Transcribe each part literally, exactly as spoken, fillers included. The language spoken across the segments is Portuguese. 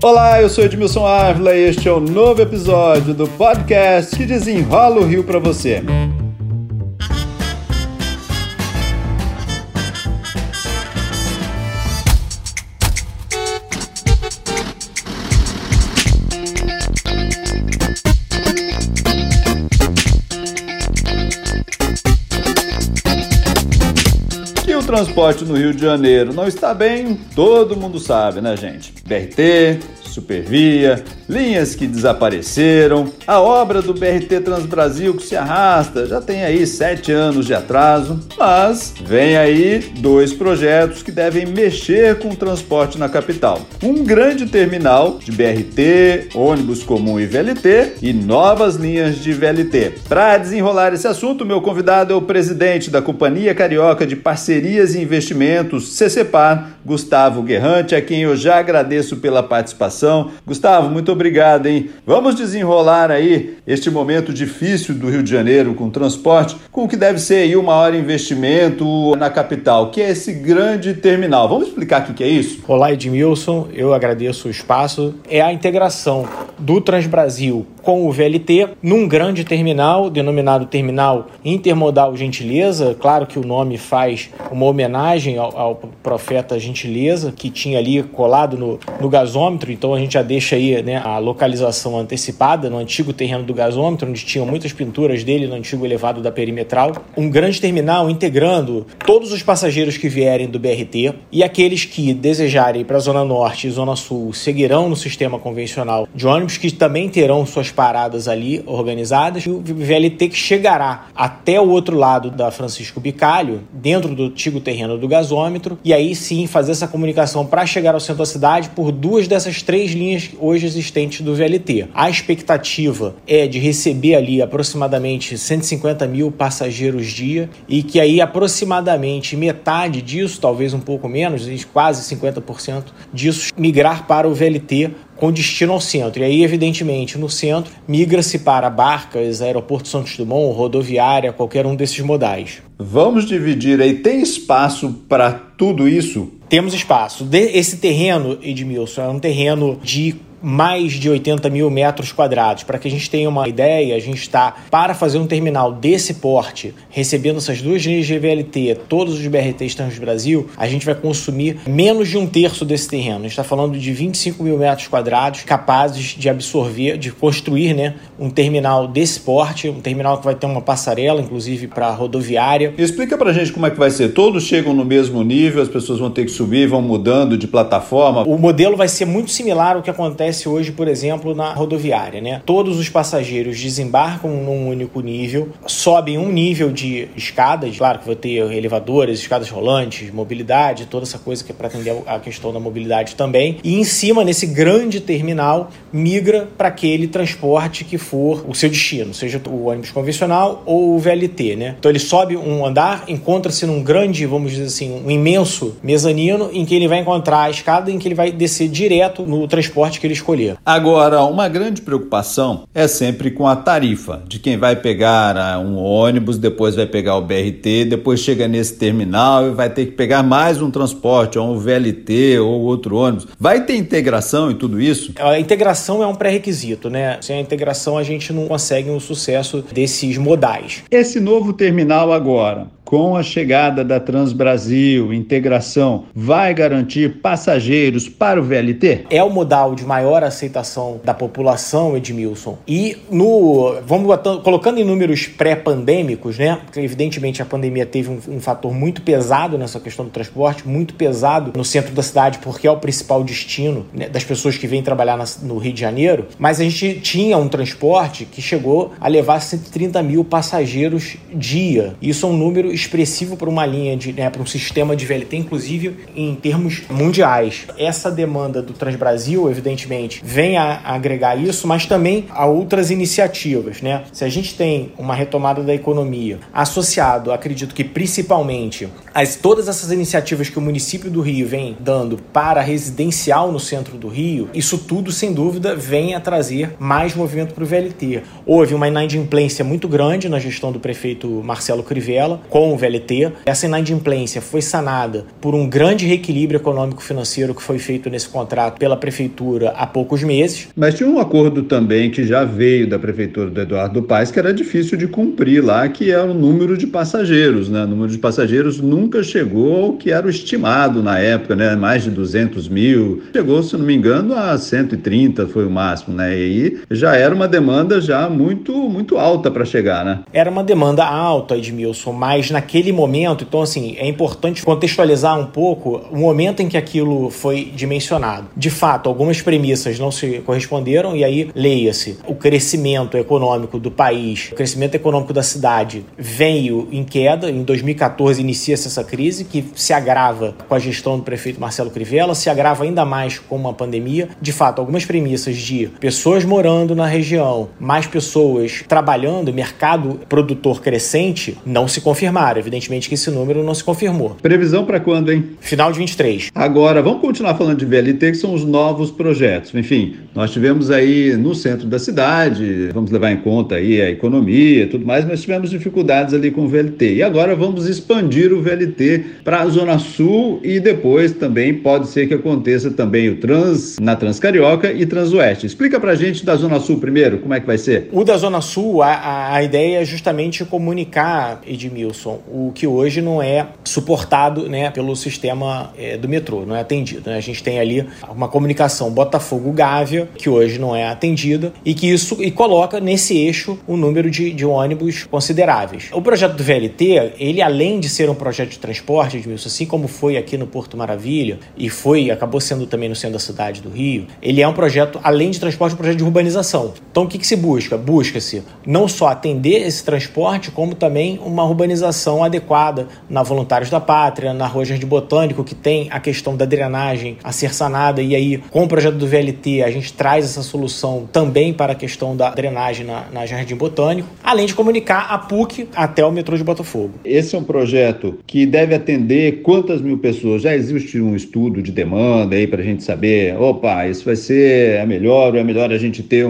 Olá, eu sou Edmilson Ávila e este é o novo episódio do podcast que desenrola o Rio para você. O transporte no Rio de Janeiro não está bem, todo mundo sabe, né, gente? B R T, Supervia, linhas que desapareceram, a obra do B R T Transbrasil que se arrasta, já tem aí sete anos de atraso, mas vem aí dois projetos que devem mexer com o transporte na capital. Um grande terminal de B R T, ônibus comum e V L T e novas linhas de V L T. Para desenrolar esse assunto, meu convidado é o presidente da Companhia Carioca de Parcerias e Investimentos, CCPAR, Gustavo Guerrante, a quem eu já agradeço pela participação. Gustavo, muito obrigado, hein? Vamos desenrolar aí este momento difícil do Rio de Janeiro com o transporte, com o que deve ser aí o maior investimento na capital, que é esse grande terminal. Vamos explicar o que é isso? Olá, Edmilson, eu agradeço o espaço. É a integração do Transbrasil com o V L T num grande terminal, denominado Terminal Intermodal Gentileza. Claro que o nome faz uma homenagem ao, ao profeta Gentileza, que tinha ali colado no, no gasômetro, então a gente já deixa aí, né, a localização antecipada no antigo terreno do gasômetro, onde tinham muitas pinturas dele no antigo elevado da Perimetral. Um grande terminal integrando todos os passageiros que vierem do B R T e aqueles que desejarem ir para a Zona Norte e Zona Sul seguirão no sistema convencional de ônibus, que também terão suas paradas ali organizadas, e o V L T que chegará até o outro lado da Francisco Bicalho, dentro do antigo terreno do gasômetro, e aí sim fazer essa comunicação para chegar ao centro da cidade por duas dessas três linhas hoje existentes do V L T. A expectativa é de receber ali aproximadamente cento e cinquenta mil passageiros dia, e que aí aproximadamente metade disso, talvez um pouco menos, quase cinquenta por cento disso, migrar para o V L T com destino ao centro. E aí, evidentemente, no centro, migra-se para barcas, aeroporto Santos Dumont, rodoviária, qualquer um desses modais. Vamos dividir aí, tem espaço para tudo isso? Temos espaço. Esse terreno, Edmilson, é um terreno de mais de oitenta mil metros quadrados. Para que a gente tenha uma ideia, a gente está, para fazer um terminal desse porte, recebendo essas duas linhas de V L T, todos os B R Ts Transbrasil, a gente vai consumir menos de um terço desse terreno. A gente está falando de vinte e cinco mil metros quadrados capazes de absorver, de construir, né, um terminal desse porte, um terminal que vai ter uma passarela, inclusive para rodoviária. Explica pra gente como é que vai ser. Todos chegam no mesmo nível, as pessoas vão ter que subir, vão mudando de plataforma. O modelo vai ser muito similar ao que acontece hoje, por exemplo, na rodoviária, né? Todos os passageiros desembarcam num único nível, sobem um nível de escadas, claro que vai ter elevadores, escadas rolantes, mobilidade, toda essa coisa que é para atender a questão da mobilidade também, e em cima, nesse grande terminal, migra para aquele transporte que for o seu destino, seja o ônibus convencional ou o V L T, né? Então ele sobe um andar, encontra-se num grande, vamos dizer assim, um imenso mezanino, em que ele vai encontrar a escada, em que ele vai descer direto no transporte que ele escolher. Agora, uma grande preocupação é sempre com a tarifa de quem vai pegar um ônibus, depois vai pegar o B R T, depois chega nesse terminal e vai ter que pegar mais um transporte, ou um V L T ou outro ônibus. Vai ter integração em tudo isso? A integração é um pré-requisito, né? Sem a integração a gente não consegue o sucesso desses modais. Esse novo terminal agora, com a chegada da Transbrasil, integração, vai garantir passageiros para o V L T? É o modal de maior aceitação da população, Edmilson. E no, vamos botando, colocando em números pré-pandêmicos, né? Porque evidentemente a pandemia teve um, um fator muito pesado nessa questão do transporte, muito pesado no centro da cidade, porque é o principal destino, né, das pessoas que vêm trabalhar na, no Rio de Janeiro. Mas a gente tinha um transporte que chegou a levar cento e trinta mil passageiros dia. Isso é um número expressivo para uma linha, de, né, para um sistema de V L T, inclusive em termos mundiais. Essa demanda do Transbrasil, evidentemente, vem a agregar isso, mas também a outras iniciativas, né? Se a gente tem uma retomada da economia associado, acredito que principalmente as, todas essas iniciativas que o município do Rio vem dando para residencial no centro do Rio, isso tudo, sem dúvida, vem a trazer mais movimento para o V L T. Houve uma inadimplência muito grande na gestão do prefeito Marcelo Crivella com o V L T. Essa inadimplência foi sanada por um grande reequilíbrio econômico-financeiro que foi feito nesse contrato pela prefeitura há poucos meses. Mas tinha um acordo também que já veio da prefeitura do Eduardo Paes, que era difícil de cumprir lá, que é o número de passageiros, né? O número de passageiros nunca chegou ao que era o estimado na época, né? Mais de duzentos mil. Chegou, se não me engano, a cento e trinta foi o máximo, né? E aí já era uma demanda já muito, muito alta para chegar, né? Era uma demanda alta, Edmilson, mas naquele momento, então assim, é importante contextualizar um pouco o momento em que aquilo foi dimensionado. De fato, algumas premissas não se corresponderam e aí, leia-se, o crescimento econômico do país, o crescimento econômico da cidade veio em queda. Em dois mil e catorze inicia-se essa crise que se agrava com a gestão do prefeito Marcelo Crivella, se agrava ainda mais com uma pandemia. De fato, algumas premissas de pessoas morando na região, mais pessoas trabalhando, mercado produtor crescente, não se confirmaram. Evidentemente que esse número não se confirmou. Previsão para quando, hein? Final de vinte e três. Agora, vamos continuar falando de V L T, que são os novos projetos. Enfim, nós tivemos aí no centro da cidade, vamos levar em conta aí a economia e tudo mais, mas tivemos dificuldades ali com o V L T. E agora vamos expandir o V L T para a Zona Sul e depois também pode ser que aconteça também o Trans, na Transcarioca e Transoeste. Explica pra gente da Zona Sul primeiro, como é que vai ser? O da Zona Sul, a, a ideia é justamente comunicar, Edmilson, o que hoje não é suportado, né, pelo sistema é, do metrô, não é atendido, né? A gente tem ali uma comunicação Botafogo-Gávea, que hoje não é atendida, e que isso e coloca nesse eixo um número de, de ônibus consideráveis. O projeto do V L T, ele além de ser um projeto de transporte, Edmilson, assim como foi aqui no Porto Maravilha, e foi, acabou sendo também no centro da cidade do Rio, ele é um projeto, além de transporte, um projeto de urbanização. Então, o que, que se busca? Busca-se não só atender esse transporte, como também uma urbanização adequada na Voluntários da Pátria, na Rua Jardim Botânico, que tem a questão da drenagem a ser sanada, e aí, com o projeto do V L T, a gente traz essa solução também para a questão da drenagem na, na Jardim Botânico, além de comunicar a P U C até o metrô de Botafogo. Esse é um projeto que deve atender quantas mil pessoas? Já existe um estudo de demanda aí para a gente saber, opa, isso vai ser a melhor ou é melhor a gente ter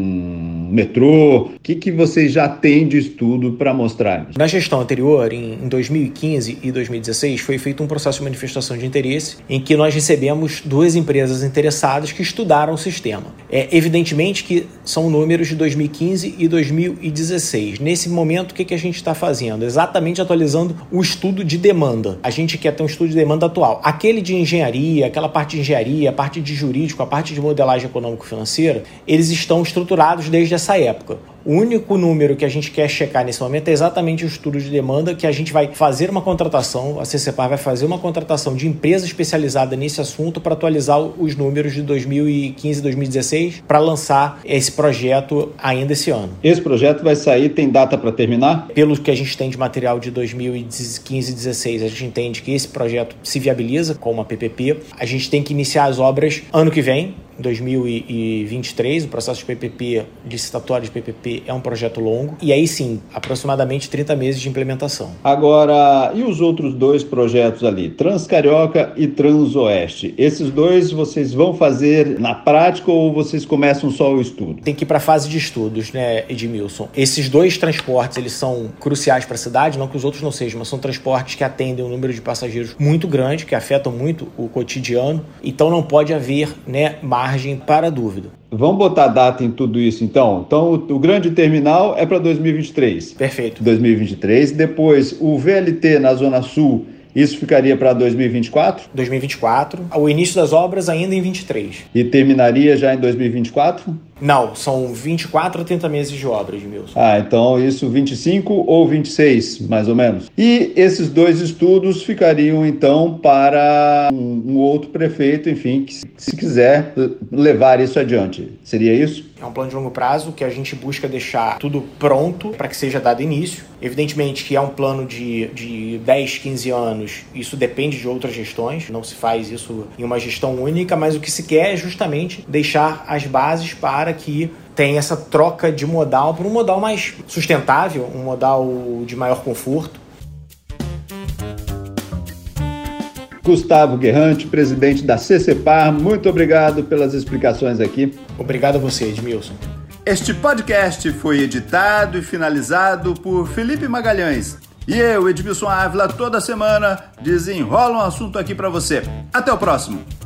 um metrô? O que, que vocês já têm de estudo para mostrar? Na gestão anterior, em dois mil e quinze e dois mil e dezesseis, foi feito um processo de manifestação de interesse em que nós recebemos duas empresas interessadas que estudaram o sistema. É evidentemente que são números de dois mil e quinze e dois mil e dezesseis. Nesse momento, o que, que a gente está fazendo? Exatamente atualizando o estudo de demanda. A gente quer ter um estudo de demanda atual. Aquele de engenharia, aquela parte de engenharia, a parte de jurídico, a parte de modelagem econômico-financeira, eles estão estruturados desde essa época. O único número que a gente quer checar nesse momento é exatamente o estudo de demanda, que a gente vai fazer uma contratação, a CCEPAR vai fazer uma contratação de empresa especializada nesse assunto para atualizar os números de dois mil e quinze e dois mil e dezesseis para lançar esse projeto ainda esse ano. Esse projeto vai sair, tem data para terminar? Pelo que a gente tem de material de dois mil e quinze e dezesseis, a gente entende que esse projeto se viabiliza com uma P P P. A gente tem que iniciar as obras ano que vem, em dois mil e vinte e três, o processo de P P P, licitatório de P P P, é um projeto longo, e aí sim, aproximadamente trinta meses de implementação. Agora, e os outros dois projetos ali, Transcarioca e Transoeste? Esses dois vocês vão fazer na prática ou vocês começam só o estudo? Tem que ir para a fase de estudos, né, Edmilson? Esses dois transportes, eles são cruciais para a cidade, não que os outros não sejam, mas são transportes que atendem um número de passageiros muito grande, que afetam muito o cotidiano, então não pode haver, né, margem para dúvida. Vamos botar data em tudo isso, então. Então, o, o grande terminal é para dois mil e vinte e três. Perfeito. dois mil e vinte e três. Depois, o V L T na Zona Sul, isso ficaria para dois mil e vinte e quatro? dois mil e vinte e quatro. O início das obras ainda em vinte e três. E terminaria já em dois mil e vinte e quatro? Não, são vinte e quatro a trinta meses de obra, Edmilson. Ah, então isso vinte e cinco ou vinte e seis, mais ou menos. E esses dois estudos ficariam, então, para um, um outro prefeito, enfim, que se quiser levar isso adiante. Seria isso? É um plano de longo prazo que a gente busca deixar tudo pronto para que seja dado início. Evidentemente que é um plano de, de dez, quinze anos, isso depende de outras gestões, não se faz isso em uma gestão única, mas o que se quer é justamente deixar as bases para que tenha essa troca de modal para um modal mais sustentável, um modal de maior conforto. Gustavo Guerrante, presidente da CCPAR, muito obrigado pelas explicações aqui. Obrigado a você, Edmilson. Este podcast foi editado e finalizado por Felipe Magalhães. E eu, Edmilson Ávila, toda semana desenrola um assunto aqui para você. Até o próximo!